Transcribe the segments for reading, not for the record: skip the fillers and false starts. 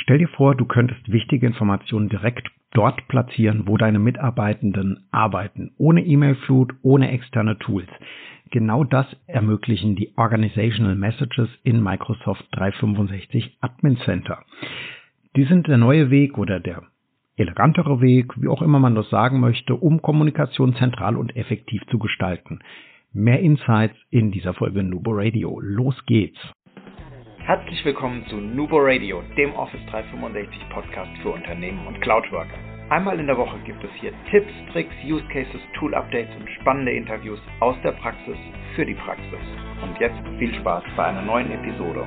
Stell dir vor, du könntest wichtige Informationen direkt dort platzieren, wo deine Mitarbeitenden arbeiten, ohne E-Mail-Flut, ohne externe Tools. Genau das ermöglichen die Organizational Messages in Microsoft 365 Admin Center. Die sind der neue Weg oder der elegantere Weg, wie auch immer man das sagen möchte, um Kommunikation zentral und effektiv zu gestalten. Mehr Insights in dieser Folge Nubo Radio. Los geht's! Herzlich willkommen zu Nubo Radio, dem Office 365 Podcast für Unternehmen und Cloudworker. Einmal in der Woche gibt es hier Tipps, Tricks, Use Cases, Tool Updates und spannende Interviews aus der Praxis für die Praxis. Und jetzt viel Spaß bei einer neuen Episode.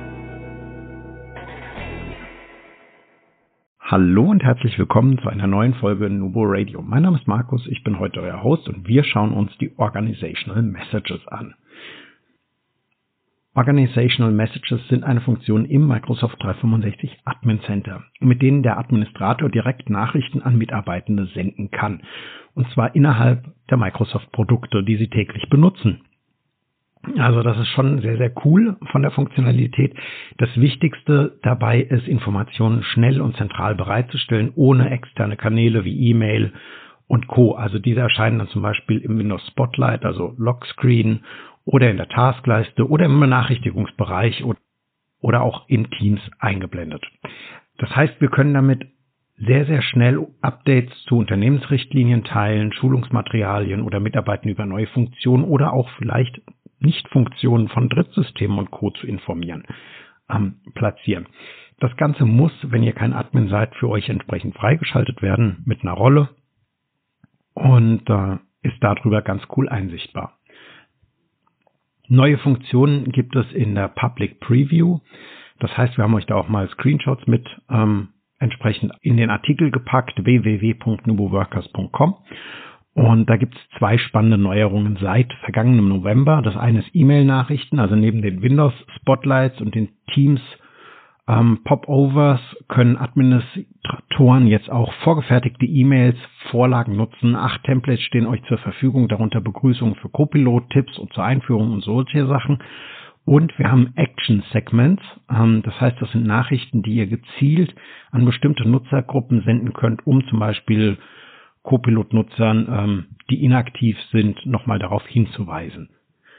Hallo und herzlich willkommen zu einer neuen Folge Nubo Radio. Mein Name ist Markus, ich bin heute euer Host und wir schauen uns die Organizational Messages an. Organizational Messages sind eine Funktion im Microsoft 365 Admin Center, mit denen der Administrator direkt Nachrichten an Mitarbeitende senden kann. Und zwar innerhalb der Microsoft-Produkte, die sie täglich benutzen. Also das ist schon sehr, sehr cool von der Funktionalität. Das Wichtigste dabei ist, Informationen schnell und zentral bereitzustellen, ohne externe Kanäle wie E-Mail und Co. Also diese erscheinen dann zum Beispiel im Windows Spotlight, also Lockscreen, oder in der Taskleiste oder im Benachrichtigungsbereich oder auch in Teams eingeblendet. Das heißt, wir können damit sehr, sehr schnell Updates zu Unternehmensrichtlinien teilen, Schulungsmaterialien oder Mitarbeitern über neue Funktionen oder auch vielleicht Nicht-Funktionen von Drittsystemen und Co. zu informieren, platzieren. Das Ganze muss, wenn ihr kein Admin seid, für euch entsprechend freigeschaltet werden mit einer Rolle und ist darüber ganz cool einsichtbar. Neue Funktionen gibt es in der Public Preview. Das heißt, wir haben euch da auch mal Screenshots mit entsprechend in den Artikel gepackt, www.nuboworkers.com. Und da gibt es zwei spannende Neuerungen seit vergangenem November. Das eine ist E-Mail-Nachrichten, also neben den Windows Spotlights und den Teams Popovers können Administratoren jetzt auch vorgefertigte E-Mails, Vorlagen nutzen. 8 Templates stehen euch zur Verfügung, darunter Begrüßungen für Copilot, Tipps und zur Einführung und solche Sachen. Und wir haben Action Segments, das heißt, das sind Nachrichten, die ihr gezielt an bestimmte Nutzergruppen senden könnt, um zum Beispiel Copilot-Nutzern, die inaktiv sind, nochmal darauf hinzuweisen.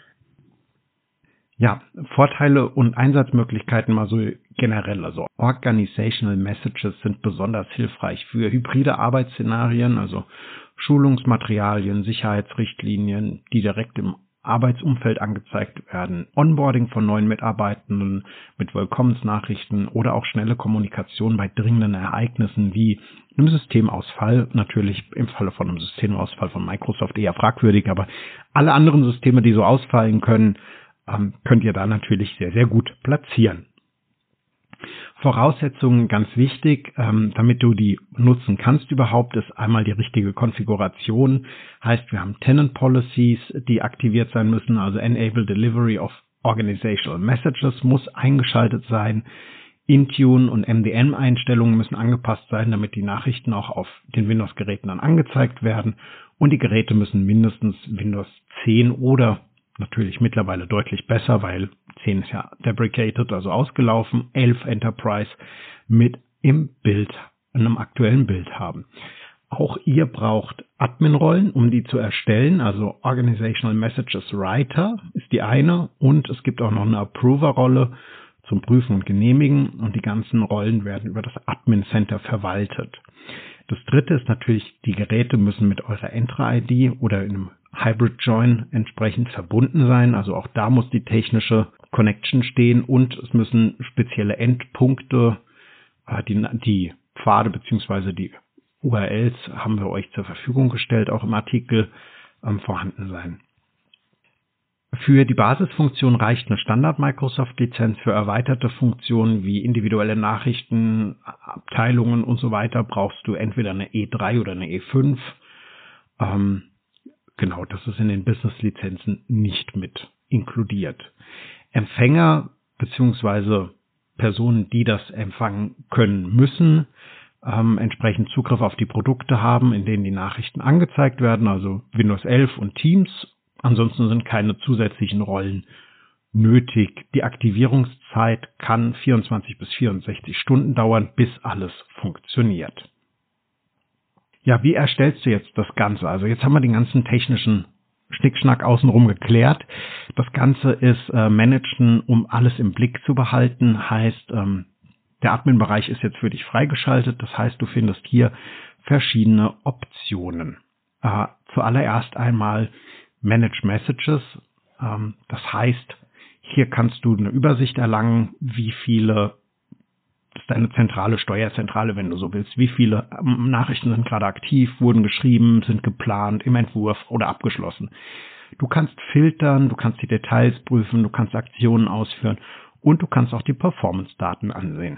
Ja, Vorteile und Einsatzmöglichkeiten mal so generell. Also Organizational Messages sind besonders hilfreich für hybride Arbeitsszenarien, also Schulungsmaterialien, Sicherheitsrichtlinien, die direkt im Arbeitsumfeld angezeigt werden, Onboarding von neuen Mitarbeitenden mit Willkommensnachrichten oder auch schnelle Kommunikation bei dringenden Ereignissen wie einem Systemausfall. Natürlich im Falle von einem Systemausfall von Microsoft eher fragwürdig, aber alle anderen Systeme, die so ausfallen können, könnt ihr da natürlich sehr, sehr gut platzieren. Voraussetzungen ganz wichtig, damit du die nutzen kannst überhaupt, ist einmal die richtige Konfiguration. Heißt, wir haben Tenant Policies, die aktiviert sein müssen, also Enable Delivery of Organizational Messages muss eingeschaltet sein. Intune und MDM-Einstellungen müssen angepasst sein, damit die Nachrichten auch auf den Windows-Geräten dann angezeigt werden. Und die Geräte müssen mindestens Windows 10 oder natürlich mittlerweile deutlich besser, weil 10 ist ja deprecated, also ausgelaufen, 11 Enterprise mit im Bild, einem aktuellen Bild haben. Auch ihr braucht Admin-Rollen, um die zu erstellen, also Organizational Messages Writer ist die eine und es gibt auch noch eine Approver-Rolle zum Prüfen und Genehmigen und die ganzen Rollen werden über das Admin Center verwaltet. Das dritte ist natürlich, die Geräte müssen mit eurer Entra-ID oder in einem Hybrid Join entsprechend verbunden sein. Also auch da muss die technische Connection stehen und es müssen spezielle Endpunkte, die Pfade bzw. die URLs haben wir euch zur Verfügung gestellt, auch im Artikel vorhanden sein. Für die Basisfunktion reicht eine Standard-Microsoft-Lizenz. Für erweiterte Funktionen wie individuelle Nachrichten, Abteilungen und so weiter brauchst du entweder eine E3 oder eine E5. Genau, das ist in den Business-Lizenzen nicht mit inkludiert. Empfänger bzw. Personen, die das empfangen können, müssen entsprechend Zugriff auf die Produkte haben, in denen die Nachrichten angezeigt werden, also Windows 11 und Teams. Ansonsten sind keine zusätzlichen Rollen nötig. Die Aktivierungszeit kann 24 bis 64 Stunden dauern, bis alles funktioniert. Ja, wie erstellst du jetzt das Ganze? Also jetzt haben wir den ganzen technischen Schnickschnack außenrum geklärt. Das Ganze ist Managen, um alles im Blick zu behalten. Heißt, der Admin-Bereich ist jetzt für dich freigeschaltet. Das heißt, du findest hier verschiedene Optionen. Zuallererst einmal Manage Messages. Das heißt, hier kannst du eine Übersicht erlangen, wie viele, das ist deine zentrale Steuerzentrale, wenn du so willst, wie viele Nachrichten sind gerade aktiv, wurden geschrieben, sind geplant, im Entwurf oder abgeschlossen. Du kannst filtern, du kannst die Details prüfen, du kannst Aktionen ausführen und du kannst auch die Performance-Daten ansehen.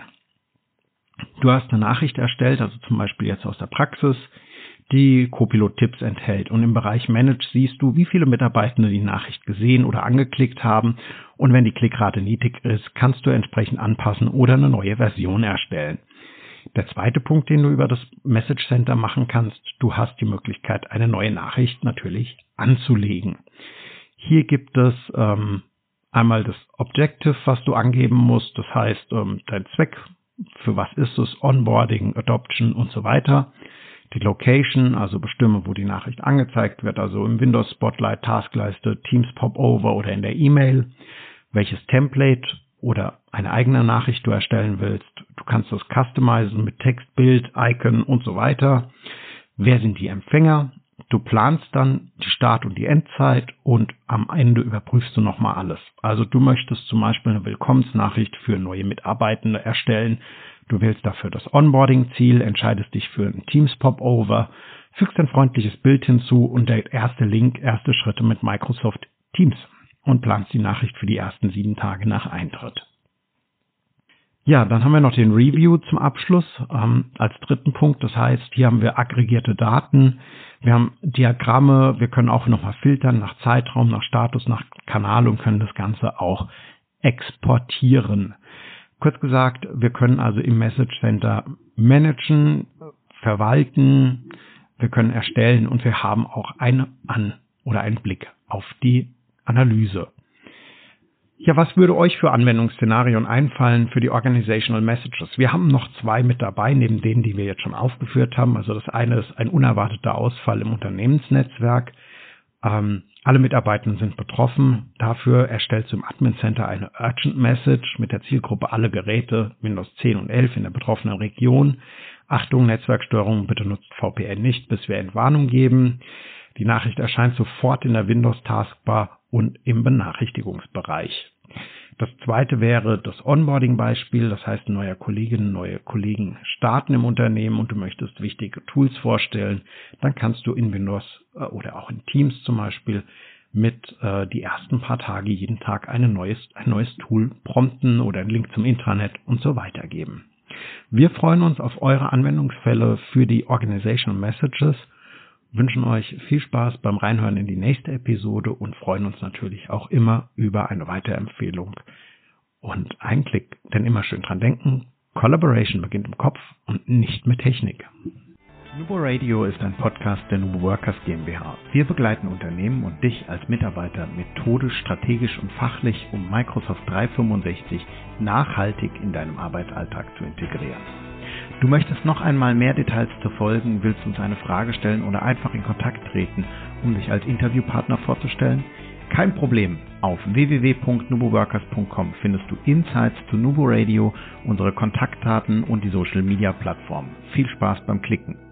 Du hast eine Nachricht erstellt, also zum Beispiel jetzt aus der Praxis, die Copilot-Tipps enthält. Und im Bereich Manage siehst du, wie viele Mitarbeitende die Nachricht gesehen oder angeklickt haben. Und wenn die Klickrate niedrig ist, kannst du entsprechend anpassen oder eine neue Version erstellen. Der zweite Punkt, den du über das Message Center machen kannst, du hast die Möglichkeit, eine neue Nachricht natürlich anzulegen. Hier gibt es einmal das Objective, was du angeben musst. Das heißt, dein Zweck, für was ist es, Onboarding, Adoption und so weiter. Die Location, also bestimme, wo die Nachricht angezeigt wird, also im Windows Spotlight, Taskleiste, Teams Popover oder in der E-Mail, welches Template oder eine eigene Nachricht du erstellen willst. Du kannst das customizen mit Text, Bild, Icon und so weiter. Wer sind die Empfänger? Du planst dann die Start- und die Endzeit und am Ende überprüfst du nochmal alles. Also du möchtest zum Beispiel eine Willkommensnachricht für neue Mitarbeitende erstellen. Du wählst dafür das Onboarding-Ziel, entscheidest dich für ein Teams-Popover, fügst ein freundliches Bild hinzu und der erste Link, erste Schritte mit Microsoft Teams und planst die Nachricht für die ersten 7 Tage nach Eintritt. Ja, dann haben wir noch den Review zum Abschluss als dritten Punkt. Das heißt, hier haben wir aggregierte Daten, wir haben Diagramme, wir können auch nochmal filtern nach Zeitraum, nach Status, nach Kanal und können das Ganze auch exportieren. Kurz gesagt, wir können also im Message Center managen, verwalten, wir können erstellen und wir haben auch einen Blick auf die Analyse. Ja, was würde euch für Anwendungsszenarien einfallen für die Organizational Messages? Wir haben noch 2 mit dabei, neben denen, die wir jetzt schon aufgeführt haben. Also das eine ist ein unerwarteter Ausfall im Unternehmensnetzwerk. Alle Mitarbeitenden sind betroffen. Dafür erstellst du im Admin Center eine Urgent Message mit der Zielgruppe alle Geräte Windows 10 und 11 in der betroffenen Region. Achtung, Netzwerkstörung, bitte nutzt VPN nicht, bis wir Entwarnung geben. Die Nachricht erscheint sofort in der Windows Taskbar und im Benachrichtigungsbereich. Das zweite wäre das Onboarding-Beispiel, das heißt, neue Kollegen starten im Unternehmen und du möchtest wichtige Tools vorstellen, dann kannst du in Windows oder auch in Teams zum Beispiel mit die ersten paar Tage jeden Tag ein neues Tool prompten oder einen Link zum Intranet und so weiter geben. Wir freuen uns auf eure Anwendungsfälle für die Organizational Messages, wünschen euch viel Spaß beim Reinhören in die nächste Episode und freuen uns natürlich auch immer über eine Weiterempfehlung und einen Klick. Denn immer schön dran denken, Collaboration beginnt im Kopf und nicht mit Technik. Nubo Radio ist ein Podcast der Nubo Workers GmbH. Wir begleiten Unternehmen und dich als Mitarbeiter methodisch, strategisch und fachlich, um Microsoft 365 nachhaltig in deinem Arbeitsalltag zu integrieren. Du möchtest noch einmal mehr Details zu Folgen, willst uns eine Frage stellen oder einfach in Kontakt treten, um dich als Interviewpartner vorzustellen? Kein Problem. Auf www.nuboworkers.com findest du Insights zu Nubo Radio, unsere Kontaktdaten und die Social Media Plattform. Viel Spaß beim Klicken.